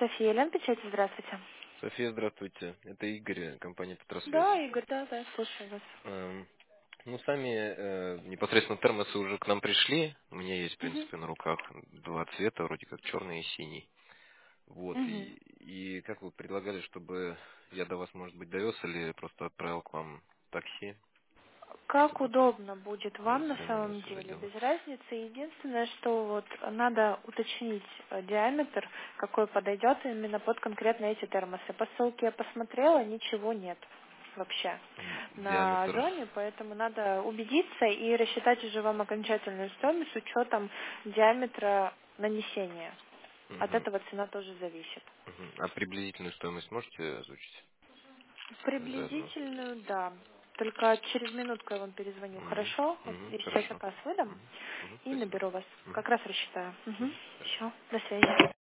София Лен-Печати, здравствуйте. София, здравствуйте. Это Игорь, компания Петросвязь. Да, Игорь, да, слушаю вас. Ну, сами непосредственно термосы уже к нам пришли. У меня есть, в Мгм. принципе, на руках два цвета, вроде как черный и синий. Вот, Мгм. и как вы предлагали, чтобы я до вас, может быть, довез или просто отправил к вам такси, Как чтобы удобно будет вам на довезли, самом нанесли деле, дело. без разницы. Единственное, что вот надо уточнить диаметр, какой подойдет именно под конкретно эти термосы. По ссылке я посмотрела, ничего нет вообще на Диаметр. Озоне, поэтому надо убедиться и рассчитать уже вам окончательную стоимость с учетом диаметра нанесения. От Мгм, этого цена тоже зависит. мгм. А приблизительную стоимость можете озвучить заодно? Приблизительную, да. Только через минутку я вам перезвоню. Мгм, Хорошо? Вот мгм, я сейчас хорошо. заказ выдам Мгм, мгм, и спасибо. наберу вас. Мгм, Как раз рассчитаю. мгм, хорошо. Все. До связи.